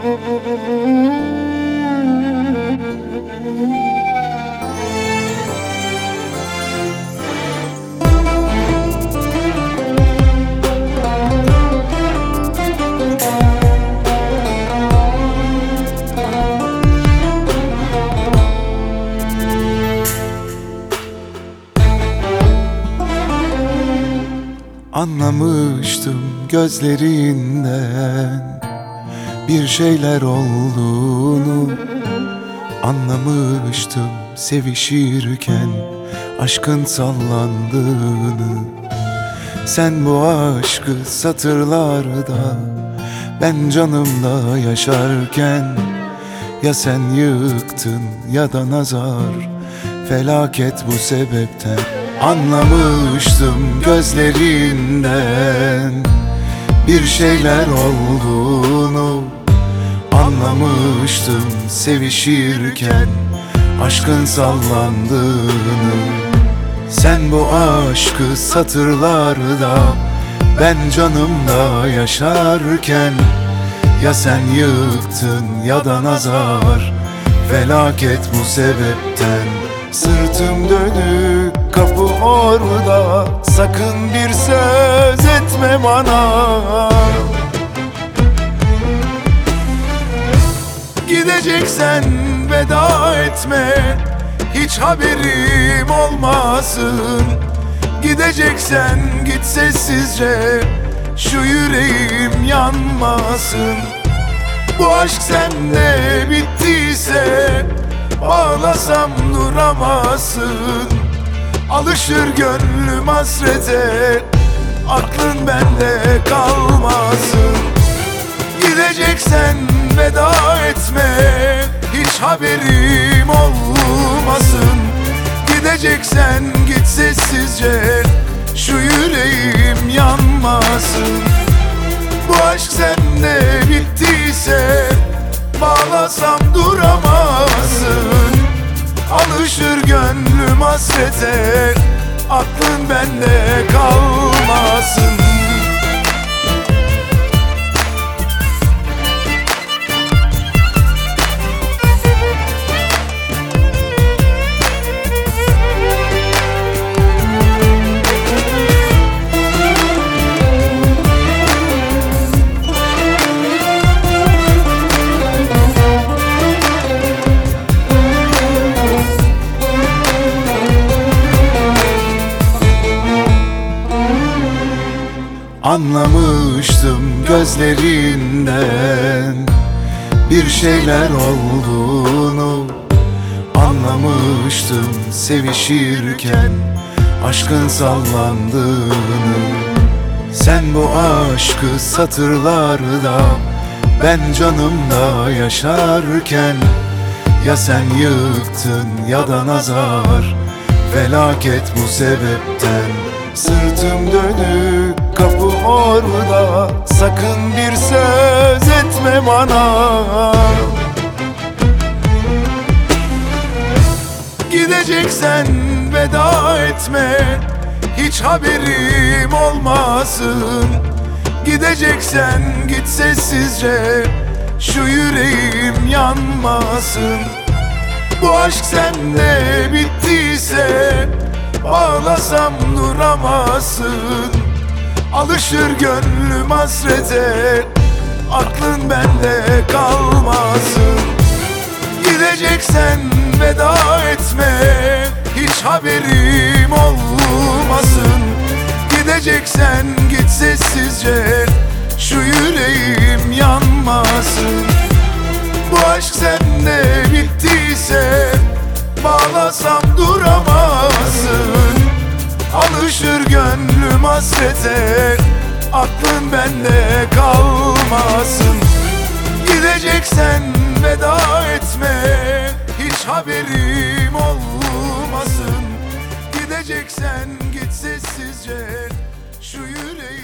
Anlamıştım gözlerinden bir şeyler olduğunu. Anlamıştım sevişirken aşkın sallandığını. Sen bu aşkı satırlarda, ben canımda yaşarken, ya sen yıktın ya da nazar, felaket bu sebepten. Anlamıştım gözlerinden bir şeyler olduğunu. Anlamıştım sevişirken aşkın sallandığını. Sen bu aşkı satırlarda, ben canımda yaşarken, ya sen yıktın ya da nazar, felaket bu sebepten. Sırtım dönük, kapı orada, sakın bir söz etme bana. Gideceksen veda etme, hiç haberim olmasın. Gideceksen git sessizce, şu yüreğim yanmasın. Bu aşk sende bittiyse, bağlasam duramazsın. Alışır gönlüm hasrete, aklın bende kalmasın. Gideceksen veda etme, hiç haberim olmasın. Gideceksen git sessizce, şu yüreğim yanmasın. Bu aşk sende bittiyse, bağlasam duramazsın. Alışır gönlüm hasrete, aklın bende kalmasın. Anlamıştım gözlerinden bir şeyler olduğunu. Anlamıştım sevişirken aşkın sallandığını. Sen bu aşkı satırlarda, ben canımda yaşarken, ya sen yıktın ya da nazar, felaket bu sebepten. Sırtım dönük, kapı orada, sakın bir söz etme bana. Gideceksen veda etme, hiç haberim olmasın. Gideceksen git sessizce, şu yüreğim yanmasın. Bu aşk sende bittiyse, bağlasam duramazsın. Alışır gönlüm hasrete, aklın bende kalmasın. Gideceksen veda etme, hiç haberim olmasın. Gideceksen git sessizce, şu yüreğim yanmasın. Bu aşk sende bittiyse, bağlasam duramazsın. Alışır gönlüm hasrete, aklın bende kalmasın. Gideceksen veda etme, hiç haberim olmasın. Gideceksen git sessizce, şu yüreği